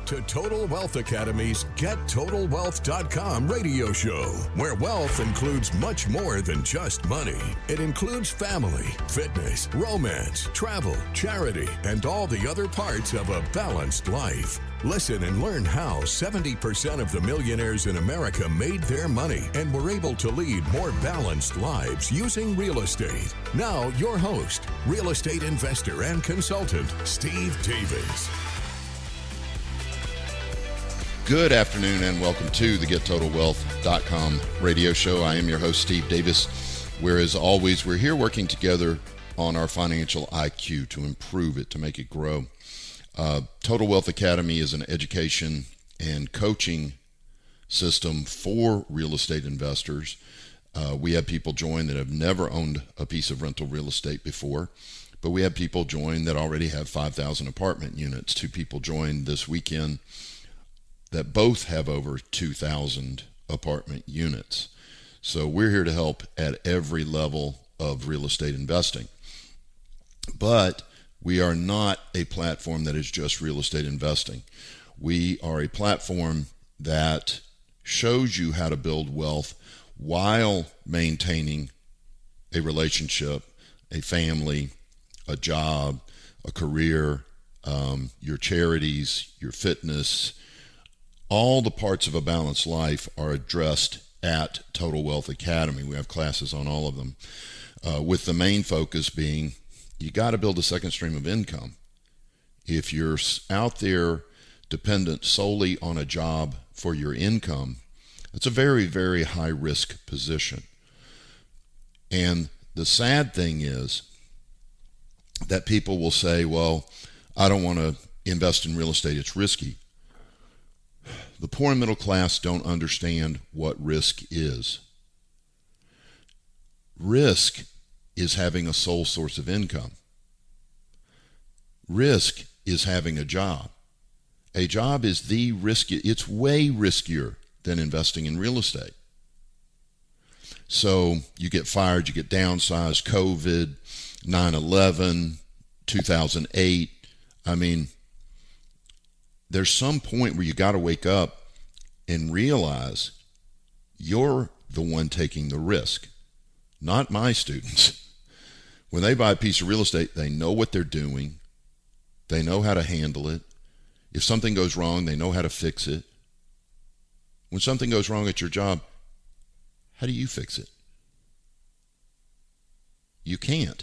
to Total Wealth Academy's GetTotalWealth.com radio show, where wealth includes much more than just money. It includes family, fitness, romance, travel, charity, and all the other parts of a balanced life. Listen and learn how 70% of the millionaires in America made their money and were able to lead more balanced lives using real estate. Now, your host, real estate investor and consultant, Steve Davis. Good afternoon and welcome to the GetTotalWealth.com radio show. I am your host, Steve Davis, where as always, we're here working together on our financial IQ to improve it, to make it grow. Total Wealth Academy is an education and coaching system for real estate investors. We have people join that have never owned a piece of rental real estate before, but we have people join that already have 5,000 apartment units. 2 people joined this weekend that both have over 2,000 apartment units. So we're here to help at every level of real estate investing. But we are not a platform that is just real estate investing. We are a platform that shows you how to build wealth while maintaining a relationship, a family, a job, a career, your charities, your fitness. All the parts of a balanced life are addressed at Total Wealth Academy. We have classes on all of them, with the main focus being you got to build a second stream of income. If you're out there dependent solely on a job for your income, it's a very, very high risk position. And the sad thing is that people will say, well, I don't want to invest in real estate, it's risky. The poor and middle class don't understand what risk is. Risk is having a sole source of income. Risk is having a job. A job is the risky. It's way riskier than investing in real estate. So you get fired, you get downsized, COVID, 9/11, 2008. I mean, there's some point where you got to wake up and realize you're the one taking the risk, not my students. When they buy a piece of real estate, they know what they're doing. They know how to handle it. If something goes wrong, they know how to fix it. When something goes wrong at your job, how do you fix it? You can't.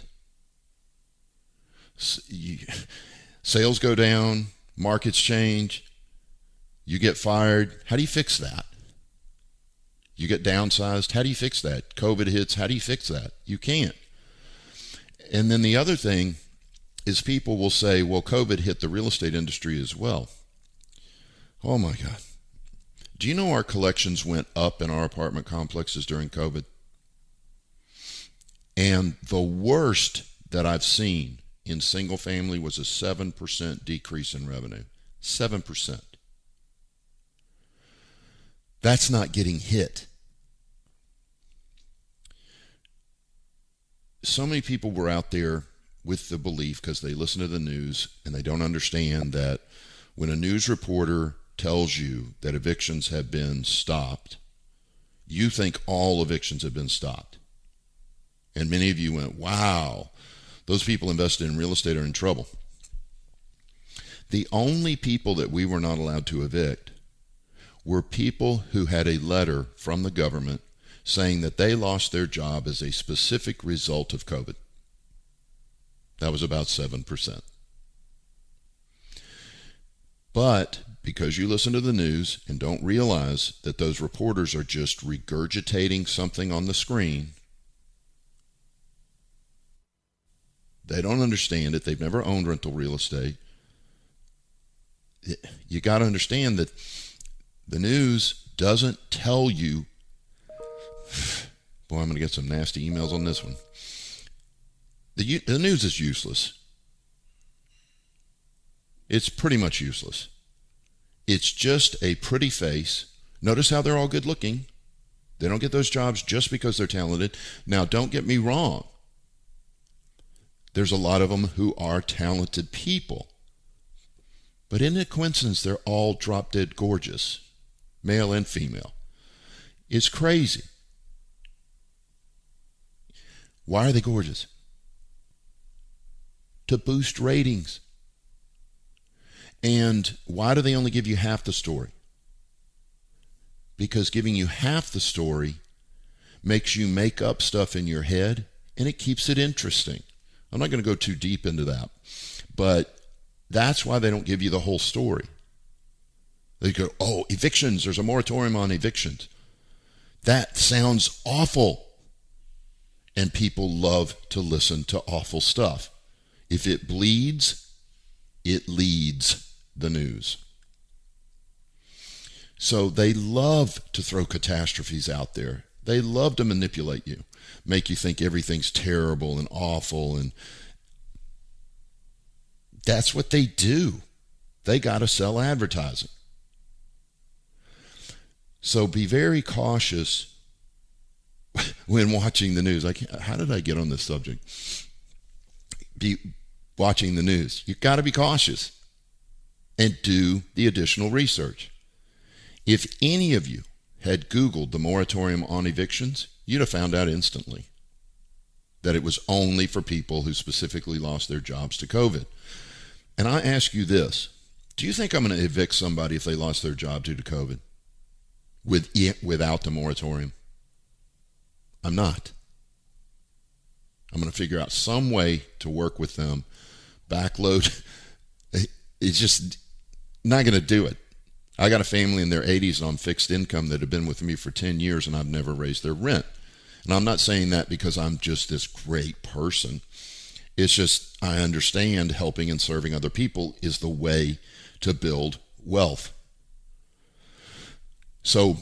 Sales go down, markets change, you get fired. How do you fix that? You get downsized. How do you fix that? COVID hits. How do you fix that? You can't. And then the other thing is people will say, well, COVID hit the real estate industry as well. Oh my God. Do you know our collections went up in our apartment complexes during COVID? And the worst that I've seen in single family was a 7% decrease in revenue. 7%. That's not getting hit. So many people were out there with the belief, because they listen to the news and they don't understand that when a news reporter tells you that evictions have been stopped, you think all evictions have been stopped. And many of you went, wow, those people invested in real estate are in trouble. The only people that we were not allowed to evict were people who had a letter from the government saying that they lost their job as a specific result of COVID. That was about 7%. But because you listen to the news and don't realize that those reporters are just regurgitating something on the screen, they don't understand it. They've never owned rental real estate. You got to understand that the news doesn't tell you. Boy, I'm going to get some nasty emails on this one. The news is useless. It's pretty much useless. It's just a pretty face. Notice how they're all good looking. They don't get those jobs just because they're talented. Now, don't get me wrong. There's a lot of them who are talented people. But isn't it a coincidence they're all drop dead gorgeous, male and female? It's crazy. Why are they gorgeous? To boost ratings. And why do they only give you half the story? Because giving you half the story makes you make up stuff in your head, and it keeps it interesting. I'm not going to go too deep into that, but that's why they don't give you the whole story. They go, oh, evictions, there's a moratorium on evictions. That sounds awful. And people love to listen to awful stuff. If it bleeds, it leads the news. So they love to throw catastrophes out there. They love to manipulate you, make you think everything's terrible and awful. And that's what they do. They got to sell advertising. So be very cautious when watching the news. Like, how did I get on this subject? Be watching the news. You've got to be cautious and do the additional research. If any of you had Googled the moratorium on evictions, you'd have found out instantly that it was only for people who specifically lost their jobs to COVID. And I ask you this, do you think I'm going to evict somebody if they lost their job due to COVID without the moratorium? I'm not. I'm going to figure out some way to work with them, backload. It's just not going to do it. I got a family in their 80s on fixed income that have been with me for 10 years, and I've never raised their rent. And I'm not saying that because I'm just this great person. It's just I understand helping and serving other people is the way to build wealth. So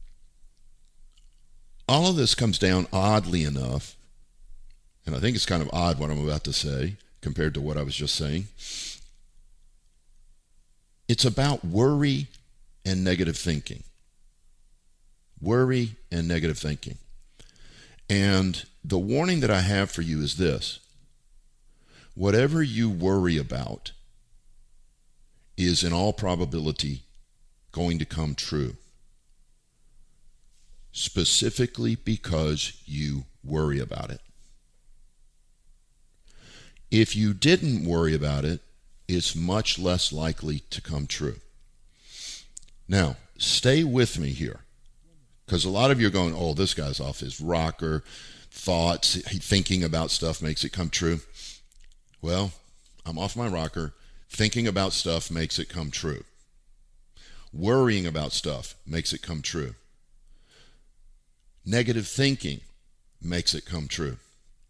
all of this comes down, oddly enough, and I think it's kind of odd what I'm about to say compared to what I was just saying. It's about worry and negative thinking. Worry and negative thinking. And the warning that I have for you is this. Whatever you worry about is in all probability going to come true. Specifically because you worry about it. If you didn't worry about it, it's much less likely to come true. Now, stay with me here, because a lot of you are going, oh, this guy's off his rocker, thoughts, thinking about stuff makes it come true. Well, I'm off my rocker. Thinking about stuff makes it come true. Worrying about stuff makes it come true. Negative thinking makes it come true.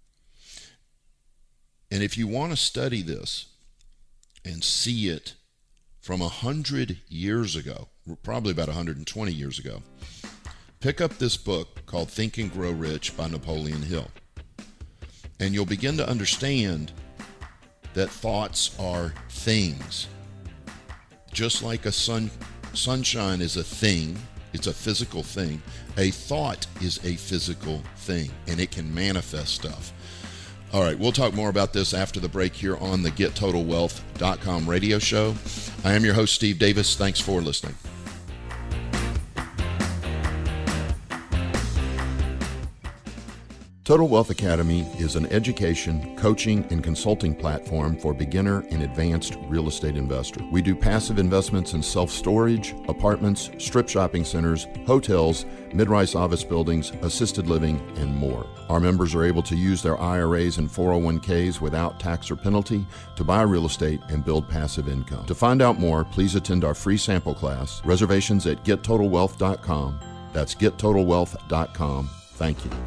And if you want to study this and see it from 100 years ago, probably about 120 years ago, pick up this book called Think and Grow Rich by Napoleon Hill. And you'll begin to understand that thoughts are things. Just like sunshine is a thing, it's a physical thing, a thought is a physical thing, and it can manifest stuff. All right, we'll talk more about this after the break here on the GetTotalWealth.com radio show. I am your host, Steve Davis. Thanks for listening. Total Wealth Academy is an education, coaching, and consulting platform for beginner and advanced real estate investors. We do passive investments in self-storage, apartments, strip shopping centers, hotels, mid-rise office buildings, assisted living, and more. Our members are able to use their IRAs and 401ks without tax or penalty to buy real estate and build passive income. To find out more, please attend our free sample class. Reservations at GetTotalWealth.com. That's GetTotalWealth.com. Thank you.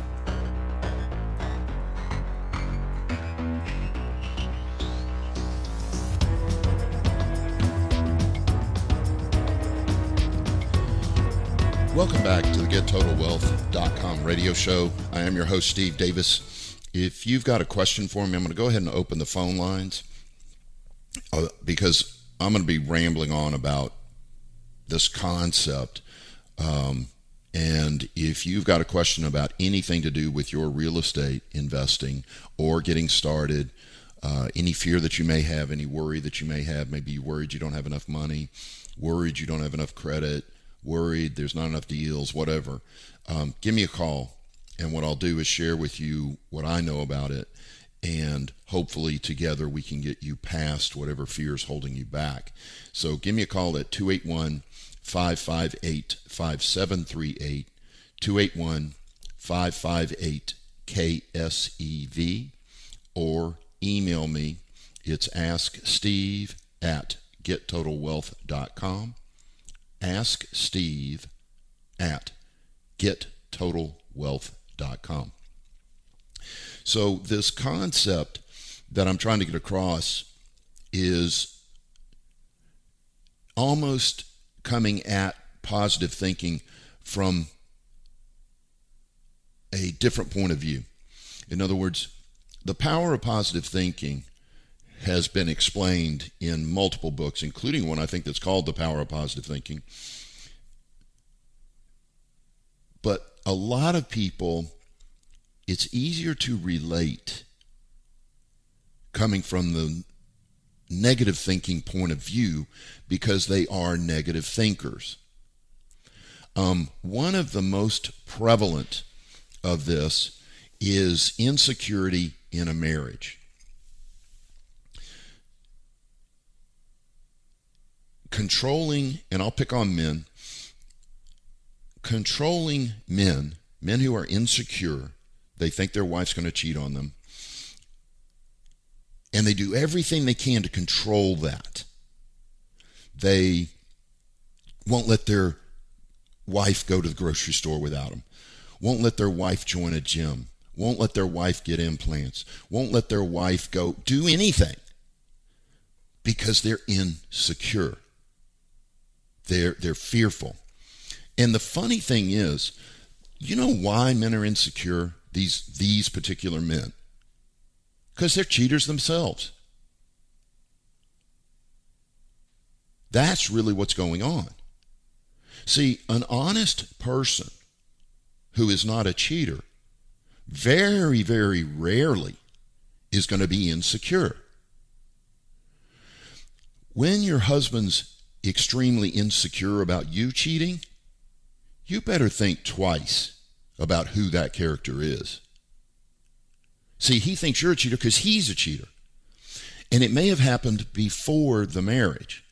Welcome back to the GetTotalWealth.com radio show. I am your host, Steve Davis. If you've got a question for me, I'm going to go ahead and open the phone lines because I'm going to be rambling on about this concept. And if you've got a question about anything to do with your real estate investing or getting started, any fear that you may have, any worry that you may have. Maybe you're worried you don't have enough money, worried you don't have enough credit, worried there's not enough deals, whatever. Give me a call, and what I'll do is share with you what I know about it, and hopefully together we can get you past whatever fear is holding you back. So give me a call at 281-558-5738, 281-558-KSEV, or email me. It's asksteve@gettotalwealth.com, asksteve@gettotalwealth.com. So this concept that I'm trying to get across is almost coming at positive thinking from a different point of view. In other words, the power of positive thinking has been explained in multiple books, including one I think that's called The Power of Positive Thinking. But a lot of people, it's easier to relate coming from the negative thinking point of view because they are negative thinkers. One of the most prevalent of this is insecurity in a marriage. Controlling, and I'll pick on men, controlling men who are insecure, they think their wife's going to cheat on them, and they do everything they can to control that. They won't let their wife go to the grocery store without them, won't let their wife join a gym, won't let their wife get implants, won't let their wife go do anything because they're insecure. They're fearful. And the funny thing is, you know why men are insecure, these particular men? Because they're cheaters themselves. That's really what's going on. See, an honest person who is not a cheater very, very rarely is going to be insecure. When your husband's extremely insecure about you cheating, you better think twice about who that character is. See, he thinks you're a cheater because he's a cheater. And it may have happened before the marriage.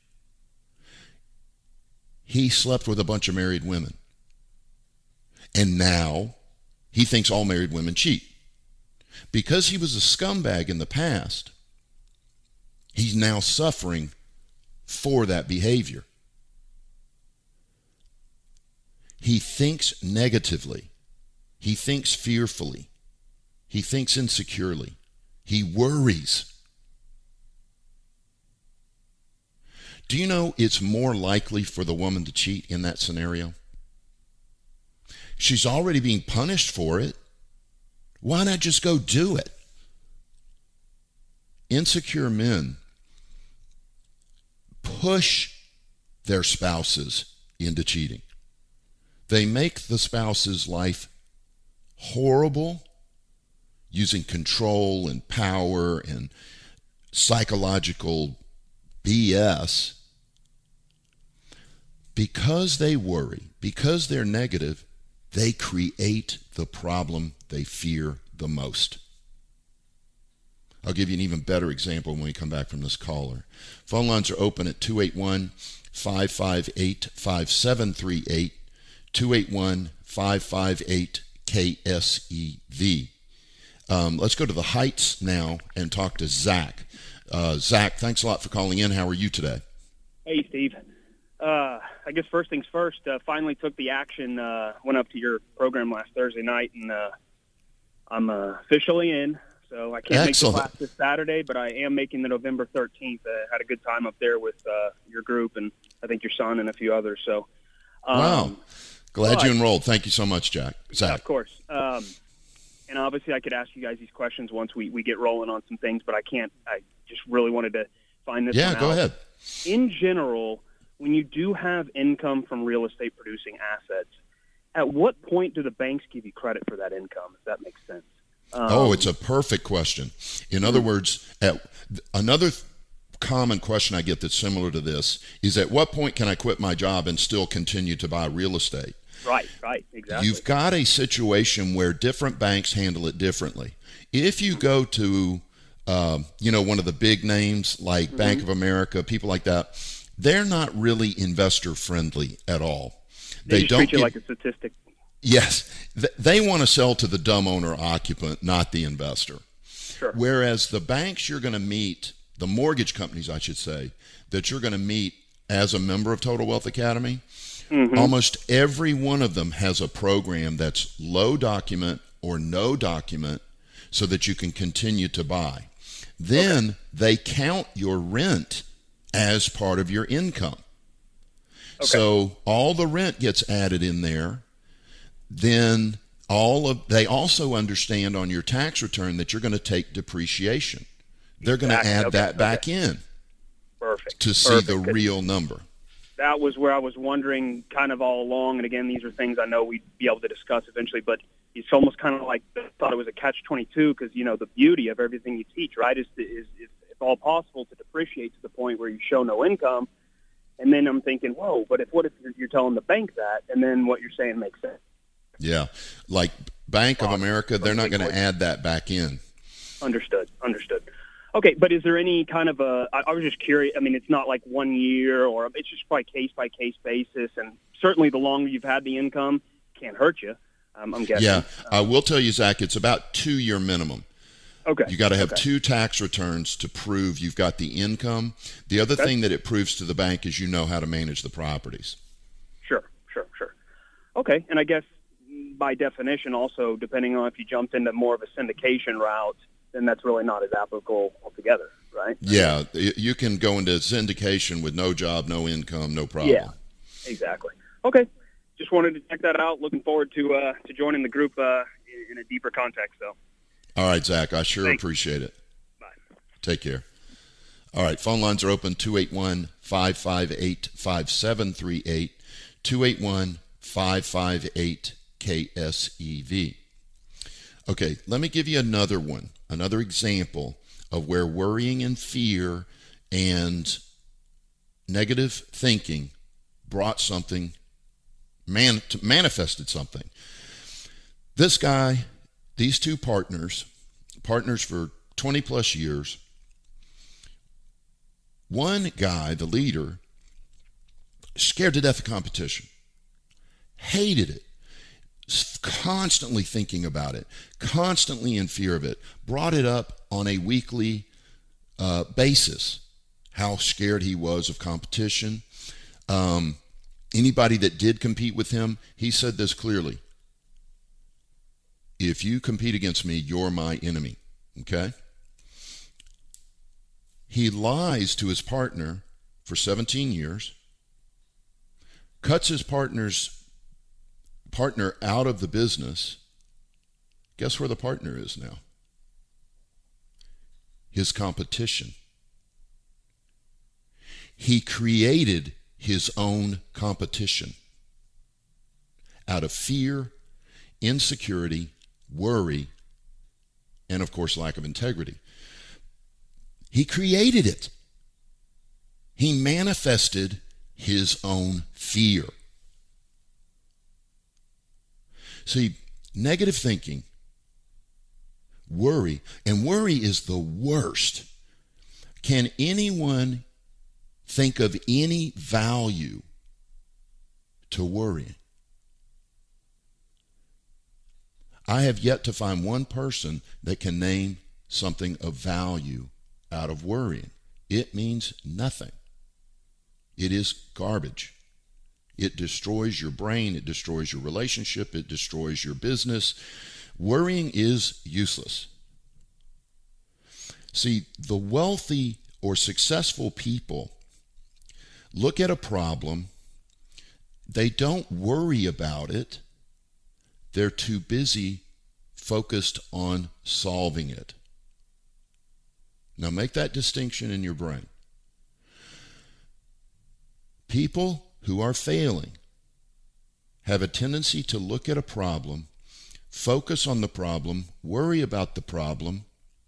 He slept with a bunch of married women. And now he thinks all married women cheat. Because he was a scumbag in the past, he's now suffering for that behavior. He thinks negatively. He thinks fearfully. He thinks insecurely. He worries. Do you know it's more likely for the woman to cheat in that scenario? She's already being punished for it. Why not just go do it? Insecure men push their spouses into cheating. They make the spouse's life horrible using control and power and psychological BS. Because they worry, because they're negative, they create the problem they fear the most. I'll give you an even better example when we come back from this caller. Phone lines are open at 281-558-5738, 281-558-KSEV. Let's go to the Heights now and talk to Zach. Zach, thanks a lot for calling in. How are you today? Hey, Steve. I guess first things first, finally took the action, went up to your program last Thursday night, and I'm officially in. So I can't make the class this Saturday, but I am making the November 13th. Had a good time up there with your group, and I think your son and a few others. So, wow. Glad you enrolled. Thank you so much, Zach. Yeah, of course. And obviously I could ask you guys these questions once we get rolling on some things, but I can't. I just really wanted to find this one out. Yeah, go ahead. In general, when you do have income from real estate producing assets, at what point do the banks give you credit for that income, if that makes sense? It's a perfect question. In other words, another common question I get that's similar to this is, at what point can I quit my job and still continue to buy real estate? Right, exactly. You've got a situation where different banks handle it differently. If you go to, one of the big names like Bank of America, people like that, they're not really investor friendly at all. They don't treat you like a statistic. Yes. They want to sell to the dumb owner occupant, not the investor. Sure. Whereas the banks you're going to meet, the mortgage companies, I should say, that you're going to meet as a member of Total Wealth Academy, almost every one of them has a program that's low document or no document so that you can continue to buy. Then they count your rent as part of your income. Okay. So all the rent gets added in there. Then they also understand on your tax return that you're going to take depreciation. They're going to add that back in. Perfect. To see the real number. That was where I was wondering kind of all along. And again, these are things I know we'd be able to discuss eventually, but it's almost kind of like thought it was a catch-22 because, the beauty of everything you teach, right, is it's all possible to depreciate to the point where you show no income. And then I'm thinking, whoa, but what if you're telling the bank that, and then what you're saying makes sense? Yeah, like Bank of America, they're not going to add that back in. Understood. Okay, but is there any kind of I was just curious, it's not like 1 year, or it's just by case-by-case basis, and certainly the longer you've had the income, can't hurt you, I'm guessing. Yeah, I will tell you, Zach, it's about 2-year minimum. Okay. You got to have 2 tax returns to prove you've got the income. The other thing that it proves to the bank is you know how to manage the properties. Sure. Okay, and I guess by definition also, depending on if you jumped into more of a syndication route, then that's really not as applicable altogether, right? Yeah, you can go into syndication with no job, no income, no problem. Yeah, exactly. Okay, just wanted to check that out. Looking forward to joining the group in a deeper context, though. All right, Zach, I sure appreciate it. Bye. Take care. All right, phone lines are open, 281-558-5738, 281-558-KSEV. Okay, let me give you another example of where worrying and fear and negative thinking brought something, manifested something. This guy, these 2 partners for 20 plus years. One guy, the leader, scared to death of competition, hated it, constantly thinking about it, constantly in fear of it, brought it up on a weekly basis, how scared he was of competition. Anybody that did compete with him, he said this clearly: if you compete against me, you're my enemy. Okay? He lies to his partner for 17 years, cuts his partner out of the business. Guess where the partner is now? His competition. He created his own competition out of fear, insecurity, worry, and of course lack of integrity. He created it. He manifested his own fear. See, negative thinking, worry, and worry is the worst. Can anyone think of any value to worrying? I have yet to find one person that can name something of value out of worrying. It means nothing. It is garbage. It destroys your brain. It destroys your relationship. It destroys your business. Worrying is useless. See, the wealthy or successful people look at a problem. They don't worry about it. They're too busy focused on solving it. Now make that distinction in your brain. People who are failing have a tendency to look at a problem, focus on the problem, worry about the problem,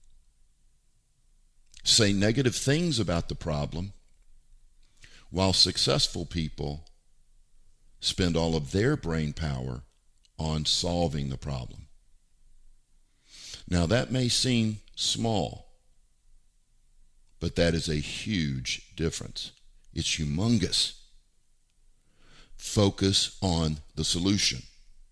say negative things about the problem, while successful people spend all of their brain power on solving the problem. Now, that may seem small, but that is a huge difference. It's humongous. Focus on the solution.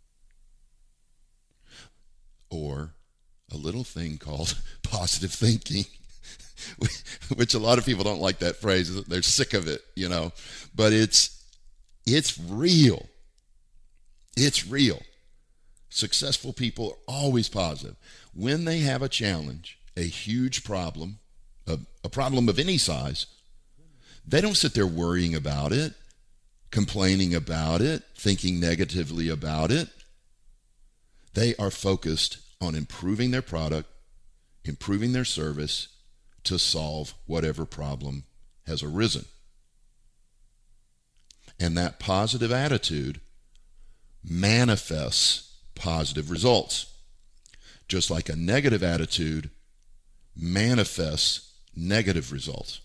Or a little thing called positive thinking, which a lot of people don't like that phrase. They're sick of it, you know. But it's real. It's real. Successful people are always positive. When they have a challenge, a huge problem, a problem of any size, they don't sit there worrying about it, complaining about it, thinking negatively about it. They are focused on improving their product, improving their service to solve whatever problem has arisen. And that positive attitude manifests positive results, just like a negative attitude manifests negative results.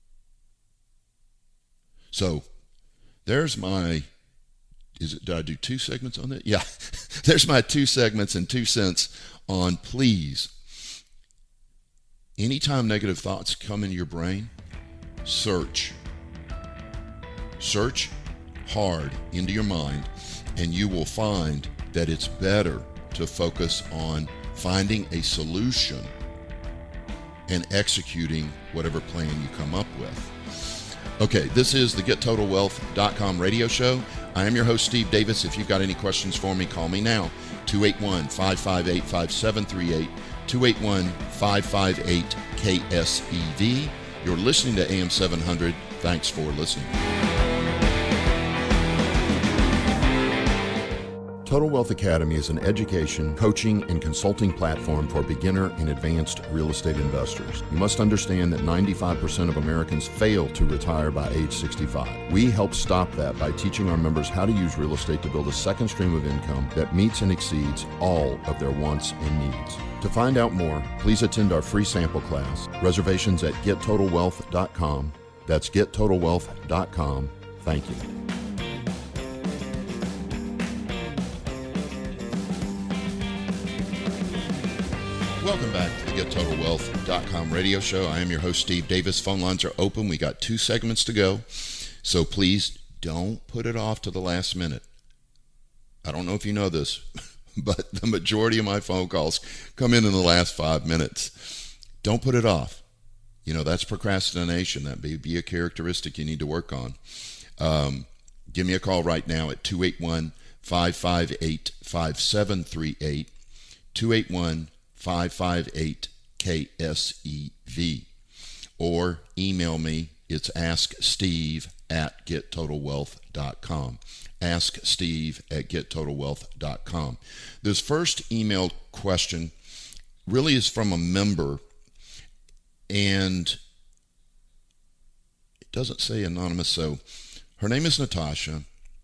So there's my, did I do 2 segments on that? Yeah. There's my 2 segments and 2 cents on please. Anytime negative thoughts come into your brain, search hard into your mind, and you will find that it's better to focus on finding a solution and executing whatever plan you come up with. Okay, this is the GetTotalWealth.com radio show. I am your host, Steve Davis. If you've got any questions for me, call me now, 281-558-5738, 281-558-KSEV. You're listening to AM 700. Thanks for listening. Total Wealth Academy is an education, coaching, and consulting platform for beginner and advanced real estate investors. You must understand that 95% of Americans fail to retire by age 65. We help stop that by teaching our members how to use real estate to build a second stream of income that meets and exceeds all of their wants and needs. To find out more, please attend our free sample class. Reservations at GetTotalWealth.com. That's GetTotalWealth.com. Thank you. Welcome back to the GetTotalWealth.com radio show. I am your host, Steve Davis. Phone lines are open. We got 2 segments to go. So please don't put it off to the last minute. I don't know if you know this, but the majority of my phone calls come in the last 5 minutes. Don't put it off. You know, that's procrastination. That may be a characteristic you need to work on. Give me a call right now at 281-558-5738, 281-558-KSEV, or email me. It's asksteve@gettotalwealth.com. asksteve@gettotalwealth.com. This first email question really is from a member, and it doesn't say anonymous, so her name is Natasha.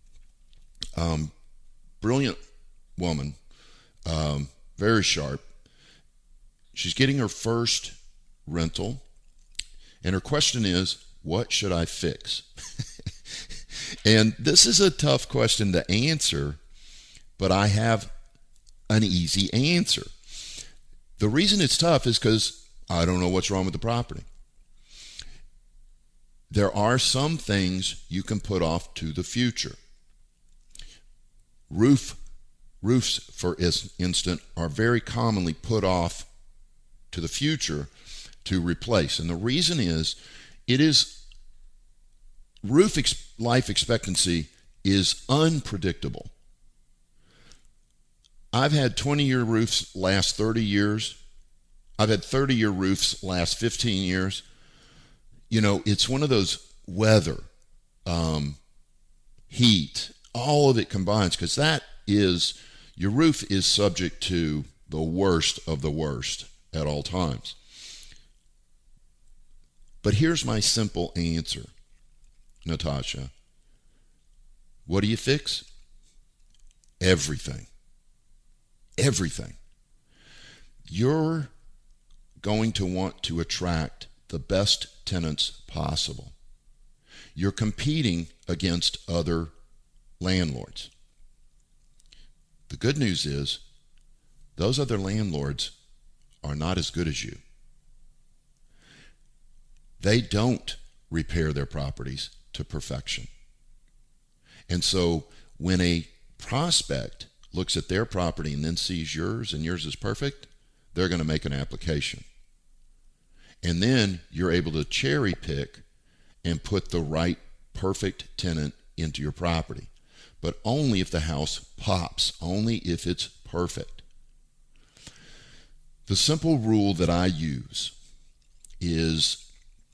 Brilliant woman, very sharp. She's getting her first rental, and her question is, what should I fix? And this is a tough question to answer, but I have an easy answer. The reason it's tough is because I don't know what's wrong with the property. There are some things you can put off to the future. Roofs, for instance, are very commonly put off to the future to replace. And the reason is, life expectancy is unpredictable. I've had 20-year roofs last 30 years. I've had 30-year roofs last 15 years. You know, it's one of those weather, heat, all of it combines, because your roof is subject to the worst of the worst at all times. But here's my simple answer, Natasha. What do you fix? Everything. everything. You're going to want to attract the best tenants possible. You're competing against other landlords. The good news is those other landlords are not as good as you. They don't repair their properties to perfection. And so when a prospect looks at their property and then sees yours and yours is perfect, they're going to make an application. And then you're able to cherry pick and put the right perfect tenant into your property. But only if the house pops, only if it's perfect. The simple rule that I use is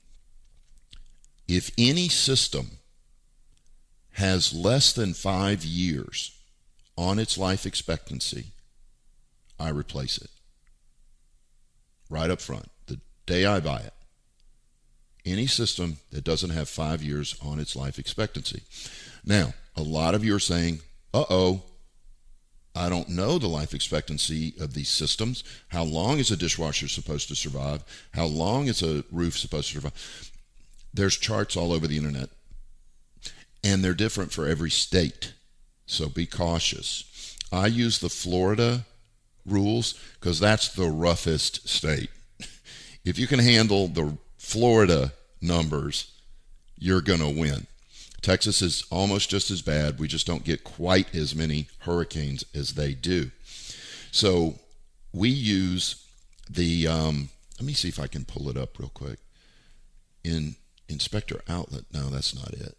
if any system has less than 5 years on its life expectancy, I replace it. Right up front, the day I buy it. Any system that doesn't have 5 years on its life expectancy. Now, a lot of you are saying, uh-oh, I don't know the life expectancy of these systems. How long is a dishwasher supposed to survive? How long is a roof supposed to survive? There's charts all over the internet, and they're different for every state, so be cautious. I use the Florida rules because that's the roughest state. If you can handle the Florida numbers, you're going to win. Texas is almost just as bad. We just don't get quite as many hurricanes as they do. So we use the, let me see if I can pull it up real quick. In Inspector Outlet, no, that's not it.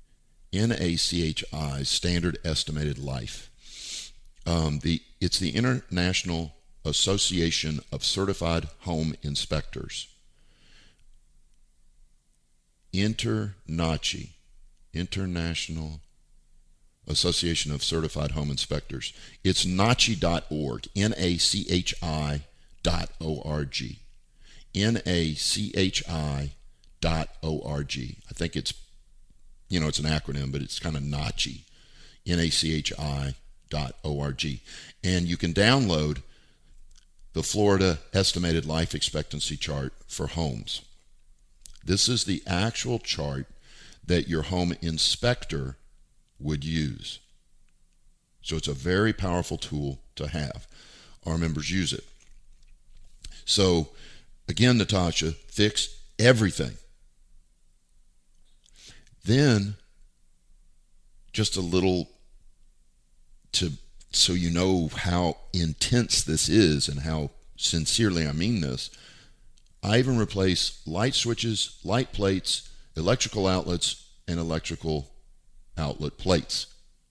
NACHI, Standard Estimated Life. It's the International Association of Certified Home Inspectors. INTERNACHI, International Association of Certified Home Inspectors. It's NACHI.org, NACHI.org. NACHI.org. I think it's, it's an acronym, but it's kind of NACHI, NACHI.org. And you can download the Florida Estimated Life Expectancy Chart for homes. This is the actual chart that your home inspector would use. So it's a very powerful tool to have. Our members use it. So again, Natasha, fix everything. Then just a little so you know how intense this is and how sincerely I mean this. I even replace light switches, light plates, electrical outlets, and electrical outlet plates.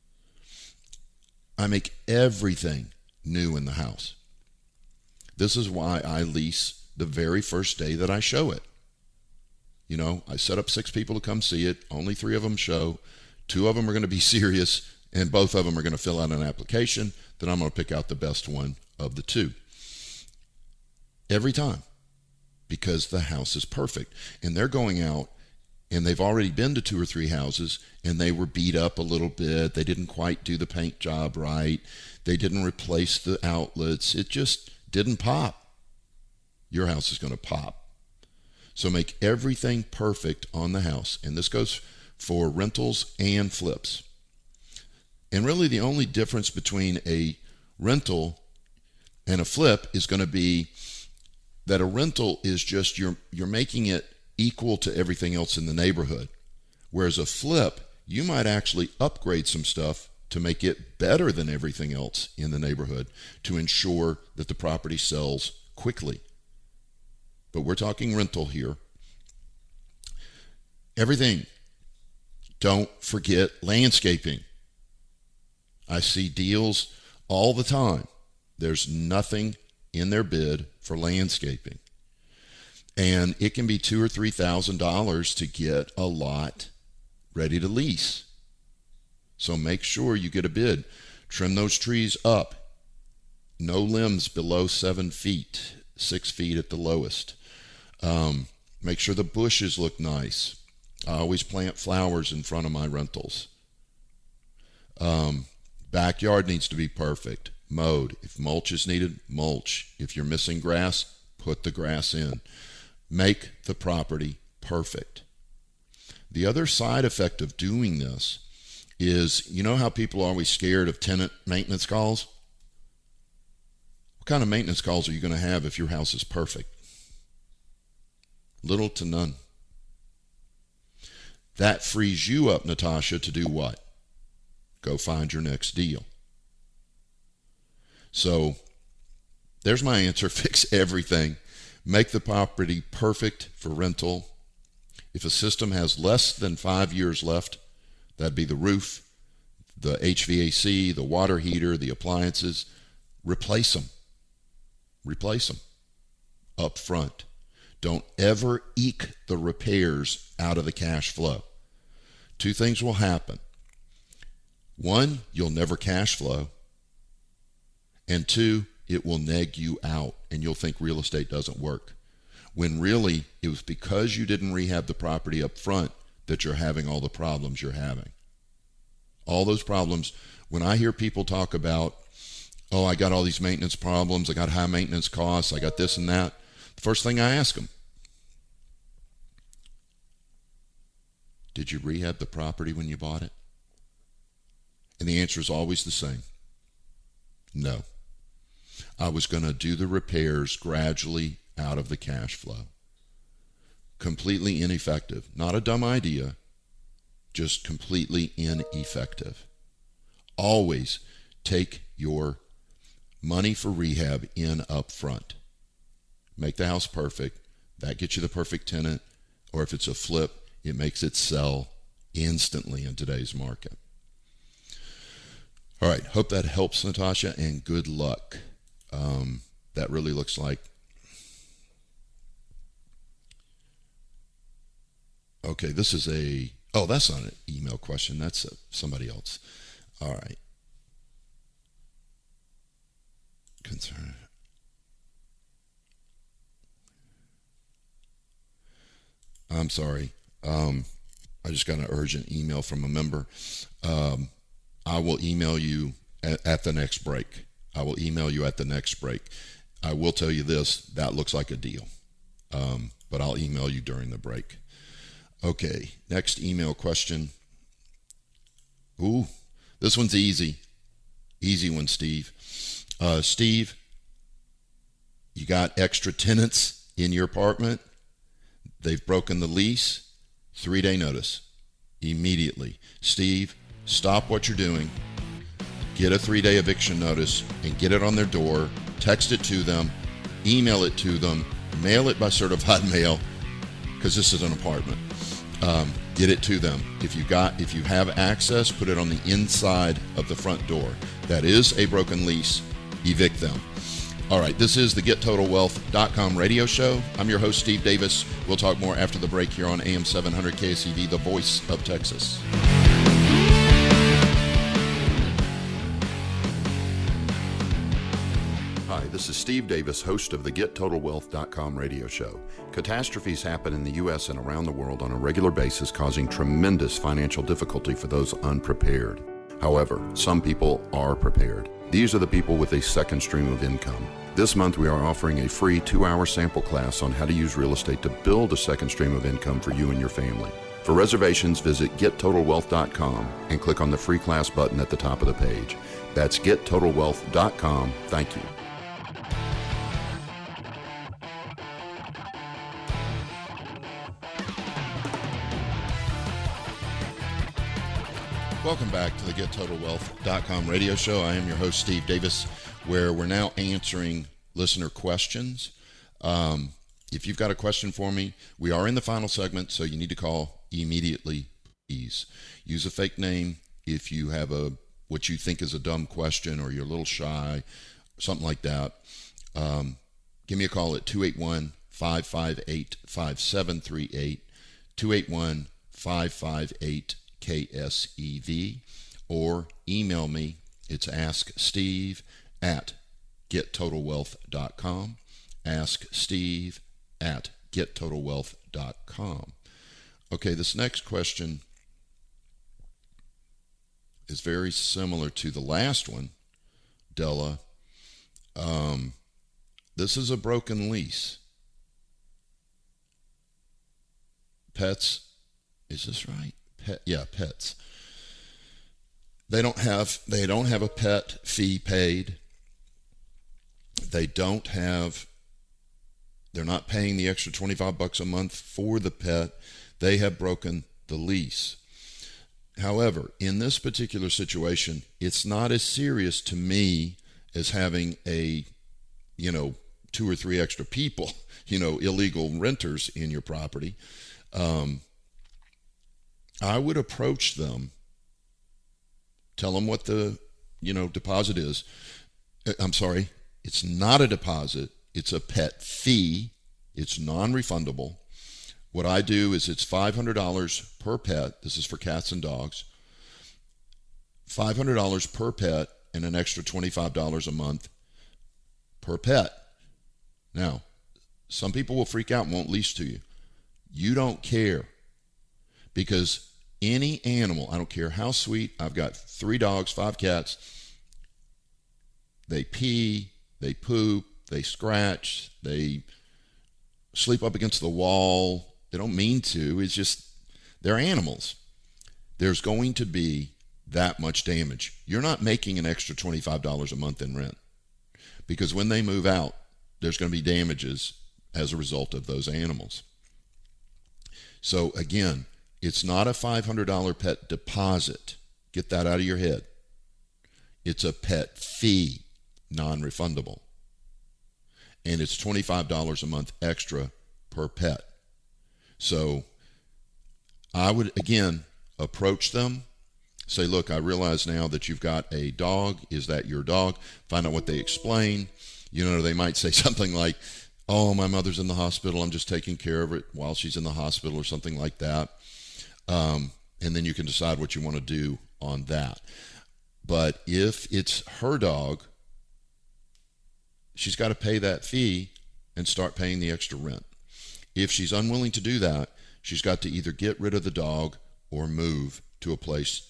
I make everything new in the house. This is why I lease the very first day that I show it. I set up 6 people to come see it. Only 3 of them show. 2 of them are going to be serious, and both of them are going to fill out an application. Then I'm going to pick out the best one of the 2. Every time. Because the house is perfect. And they're going out, and they've already been to 2 or 3 houses, and they were beat up a little bit. They didn't quite do the paint job right. They didn't replace the outlets. It just didn't pop. Your house is going to pop. So make everything perfect on the house. And this goes for rentals and flips. And really the only difference between a rental and a flip is going to be that a rental is just you're making it equal to everything else in the neighborhood. Whereas a flip, you might actually upgrade some stuff to make it better than everything else in the neighborhood to ensure that the property sells quickly. But we're talking rental here. Everything. Don't forget landscaping. I see deals all the time. There's nothing in their bid for landscaping. And it can be $2,000 or $3,000 to get a lot ready to lease. So make sure you get a bid. Trim those trees up. No limbs below 7 feet, 6 feet at the lowest. Make sure the bushes look nice. I always plant flowers in front of my rentals. Backyard needs to be perfect. mowed. If mulch is needed, mulch. If you're missing grass, put the grass in. Make the property perfect. The other side effect of doing this is, you know how people are always scared of tenant maintenance calls? What kind of maintenance calls are you going to have if your house is perfect? Little to none. That frees you up, Natasha, to do what? Go find your next deal. So there's my answer. Fix everything. Make the property perfect for rental. If a system has less than 5 years left, that'd be the roof, the HVAC, the water heater, the appliances. Replace them. Replace them up front. Don't ever eke the repairs out of the cash flow. Two things will happen. One, you'll never cash flow. And two, it will neg you out and you'll think real estate doesn't work. When really, it was because you didn't rehab the property up front that you're having all the problems you're having. All those problems, when I hear people talk about, oh, I got all these maintenance problems, I got high maintenance costs, I got this and that, the first thing I ask them, did you rehab the property when you bought it? And the answer is always the same. No. I was going to do the repairs gradually out of the cash flow. Completely ineffective. Not a dumb idea, just completely ineffective. Always take your money for rehab in up front. Make the house perfect. That gets you the perfect tenant. Or if it's a flip, it makes it sell instantly in today's market. All right. Hope that helps, Natasha, and good luck. That really looks like... Okay, this is a... Oh, that's not an email question. That's somebody else. All right. Concern. I'm sorry. I just got an urgent email from a member. I will email you at the next break. I will email you at the next break. I will tell you this, that looks like a deal. But I'll email you during the break. Okay, next email question. Ooh, this one's easy. Easy one, Steve. Steve, you got extra tenants in your apartment. They've broken the lease. 3-day notice. Immediately. Steve, stop what you're doing. Get a 3-day eviction notice and get it on their door. Text it to them. Email it to them. Mail it by certified mail, because this is an apartment. Get it to them. If you have access, put it on the inside of the front door. That is a broken lease. Evict them. All right, this is the GetTotalWealth.com radio show. I'm your host, Steve Davis. We'll talk more after the break here on AM 700 KSEV, the voice of Texas. Hi, this is Steve Davis, host of the GetTotalWealth.com radio show. Catastrophes happen in the U.S. and around the world on a regular basis, causing tremendous financial difficulty for those unprepared. However, some people are prepared. These are the people with a second stream of income. This month, we are offering a free 2-hour sample class on how to use real estate to build a second stream of income for you and your family. For reservations, visit GetTotalWealth.com and click on the free class button at the top of the page. That's GetTotalWealth.com. Thank you. Welcome back to the GetTotalWealth.com radio show. I am your host, Steve Davis, where we're now answering listener questions. If you've got a question for me, we are in the final segment, so you need to call immediately, please. Use a fake name if you have what you think is a dumb question or you're a little shy, something like that. Give me a call at 281-558-5738, 281-558-KSEV, or email me. It's asksteve@gettotalwealth.com, asksteve@gettotalwealth.com. Okay, this next question is very similar to the last one, Della. This is a broken lease. Pets, is this right? Pets. They don't have a pet fee paid. They're not paying the extra $25 a month for the pet. They have broken the lease. However, in this particular situation, it's not as serious to me as having 2 or 3 extra people, illegal renters in your property. I would approach them, tell them what the, deposit is. I'm sorry, it's not a deposit. It's a pet fee. It's non-refundable. What I do is it's $500 per pet. This is for cats and dogs. $500 per pet and an extra $25 a month per pet. Now, some people will freak out and won't lease to you. You don't care, because any animal, I don't care how sweet, I've got 3 dogs, 5 cats, they pee, they poop, they scratch, they sleep up against the wall. They don't mean to. It's just, they're animals. There's going to be that much damage. You're not making an extra $25 a month in rent, because when they move out, there's going to be damages as a result of those animals. So again, it's not a $500 pet deposit. Get that out of your head. It's a pet fee, non-refundable. And it's $25 a month extra per pet. So I would, again, approach them, say, look, I realize now that you've got a dog. Is that your dog? Find out what they explain. They might say something like, oh, my mother's in the hospital. I'm just taking care of it while she's in the hospital, or something like that. And then you can decide what you want to do on that. But if it's her dog, she's got to pay that fee and start paying the extra rent. If she's unwilling to do that, she's got to either get rid of the dog or move to a place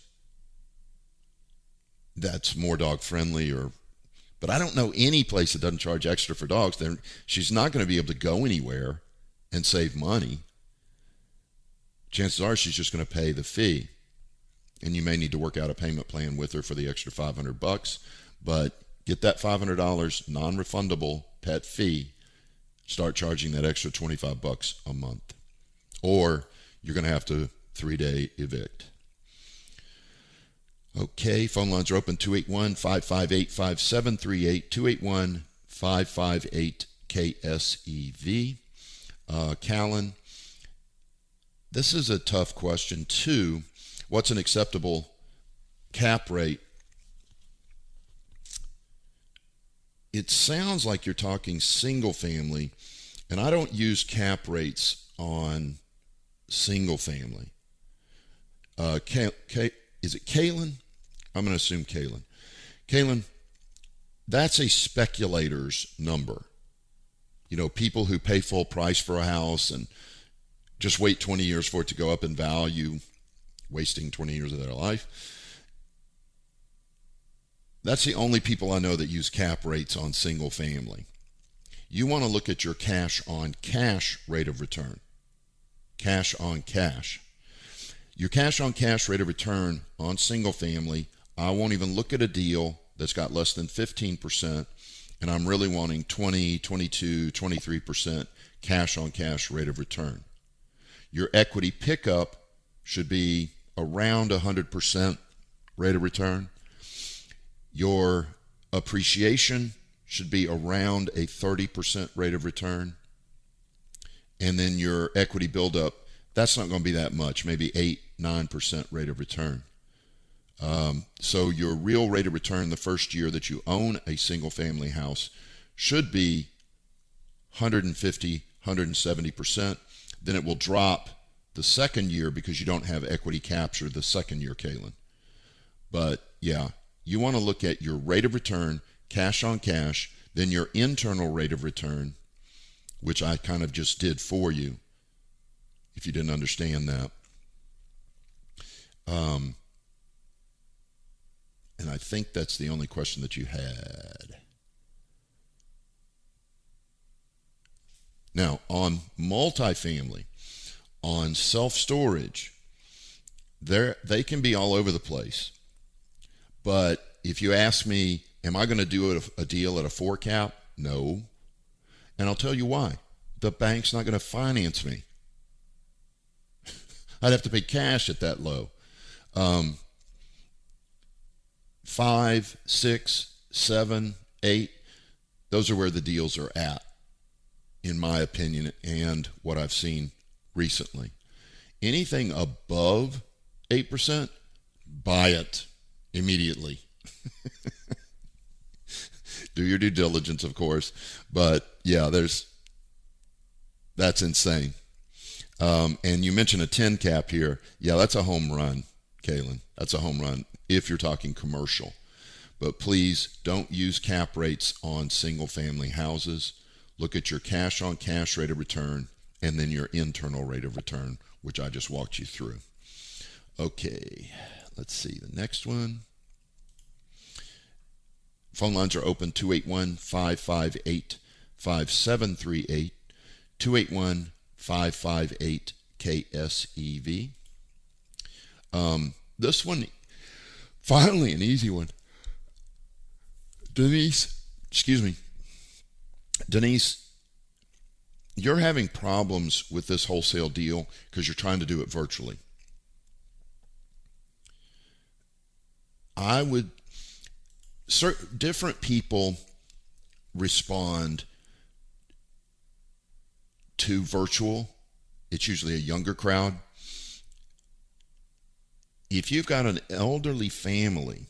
that's more dog friendly. But I don't know any place that doesn't charge extra for dogs. She's not going to be able to go anywhere and save money. Chances are she's just going to pay the fee. And you may need to work out a payment plan with her for the extra $500, but get that $500 non-refundable pet fee. Start charging that extra $25 a month, or you're going to have to 3-day evict. Okay, phone lines are open, 281-558-5738, 281-558-KSEV. Callan, this is a tough question too. What's an acceptable cap rate? It sounds like you're talking single family, and I don't use cap rates on single family. Is it Kaylin? I'm going to assume Kaylin. Kaylin, that's a speculator's number. People who pay full price for a house and just wait 20 years for it to go up in value, wasting 20 years of their life. That's the only people I know that use cap rates on single family. You want to look at your cash on cash rate of return. Cash on cash. Your cash on cash rate of return on single family, I won't even look at a deal that's got less than 15%, and I'm really wanting 20, 22, 23% cash on cash rate of return. Your equity pickup should be around 100% rate of return. Your appreciation should be around a 30% rate of return. And then your equity buildup, that's not going to be that much, maybe 8-9% rate of return. So your real rate of return the first year that you own a single family house should be 150, 170%. Then it will drop the second year because you don't have equity capture the second year, Kaylin. But yeah, you want to look at your rate of return, cash on cash, then your internal rate of return, which I kind of just did for you, if you didn't understand that. And And I think that's the only question that you had. Now, on multifamily, on self-storage, they can be all over the place. But if you ask me, am I going to do a deal at a 4 cap? No. And I'll tell you why. The bank's not going to finance me. I'd have to pay cash at that low. 5, 6, 7, 8, those are where the deals are at, in my opinion, and what I've seen recently. Anything above 8%, buy it immediately. Do your due diligence, of course, but yeah, that's insane. And you mentioned a 10 cap here. Yeah, that's a home run, Kaylin. That's a home run if you're talking commercial. But please don't use cap rates on single-family houses. Look at your cash-on-cash rate of return and then your internal rate of return, which I just walked you through. Okay, let's see the next one. Phone lines are open, 281-558-5738, 281-558-KSEV. This one, finally an easy one. Denise, you're having problems with this wholesale deal because you're trying to do it virtually. Different people respond to virtual. It's usually a younger crowd. If you've got an elderly family,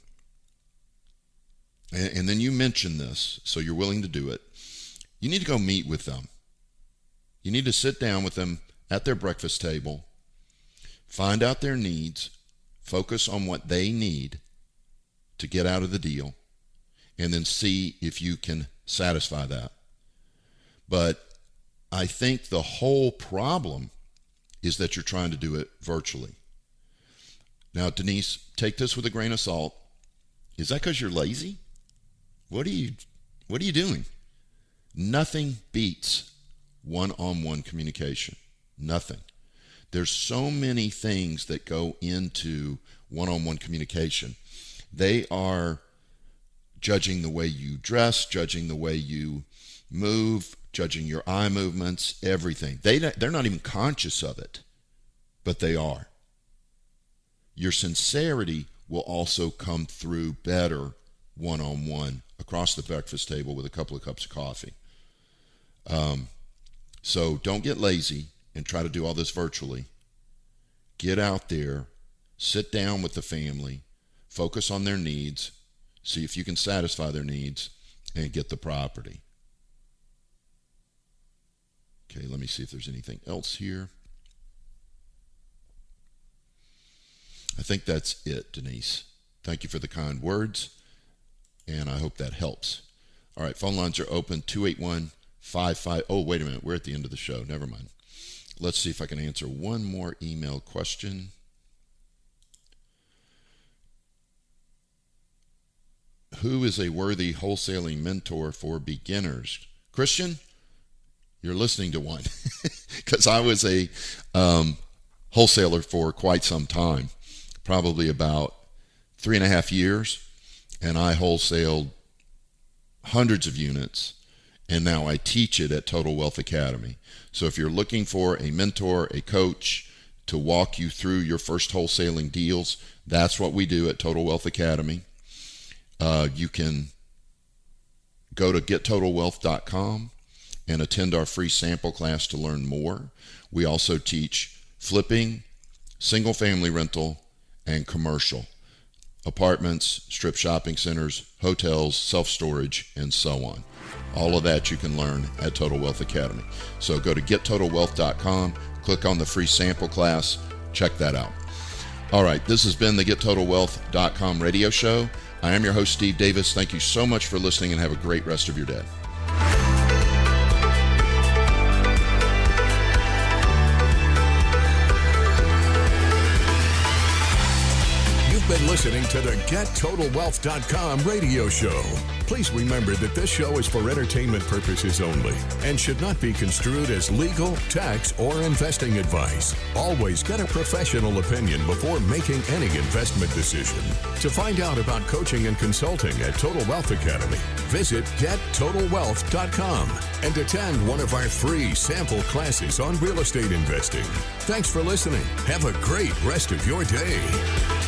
and then you mention this, so you're willing to do it, you need to go meet with them. You need to sit down with them at their breakfast table, find out their needs, focus on what they need to get out of the deal, and then see if you can satisfy that. But I think the whole problem is that you're trying to do it virtually. Now, Denise, take this with a grain of salt. Is that because you're lazy? What are you doing? Nothing beats one-on-one communication. Nothing. There's so many things that go into one-on-one communication. They are judging the way you dress, judging the way you move, judging your eye movements, everything. They're not even conscious of it, but they are. Your sincerity will also come through better one-on-one across the breakfast table with a couple of cups of coffee. So don't get lazy and try to do all this virtually. Get out there, sit down with the family, focus on their needs, see if you can satisfy their needs, and get the property. Okay, let me see if there's anything else here. I think that's it, Denise. Thank you for the kind words, and I hope that helps. All right, phone lines are open, 281-55. Oh, wait a minute. We're at the end of the show. Never mind. Let's see if I can answer one more email question. Who is a worthy wholesaling mentor for beginners? Christian, you're listening to one because I was a wholesaler for quite some time, probably about 3.5 years, and I wholesaled hundreds of units, and now I teach it at Total Wealth Academy. So if you're looking for a mentor, a coach to walk you through your first wholesaling deals, that's what we do at Total Wealth Academy. You can go to gettotalwealth.com and attend our free sample class to learn more. We also teach flipping, single-family rental, and commercial. Apartments, strip shopping centers, hotels, self-storage, and so on. All of that you can learn at Total Wealth Academy. So go to gettotalwealth.com, click on the free sample class, check that out. All right, this has been the gettotalwealth.com radio show. I am your host, Steve Davis. Thank you so much for listening and have a great rest of your day. been listening to the GetTotalWealth.com radio show. Please remember that this show is for entertainment purposes only and should not be construed as legal, tax, or investing advice. Always get a professional opinion before making any investment decision. To find out about coaching and consulting at Total Wealth Academy, visit GetTotalWealth.com and attend one of our free sample classes on real estate investing. Thanks for listening. Have a great rest of your day.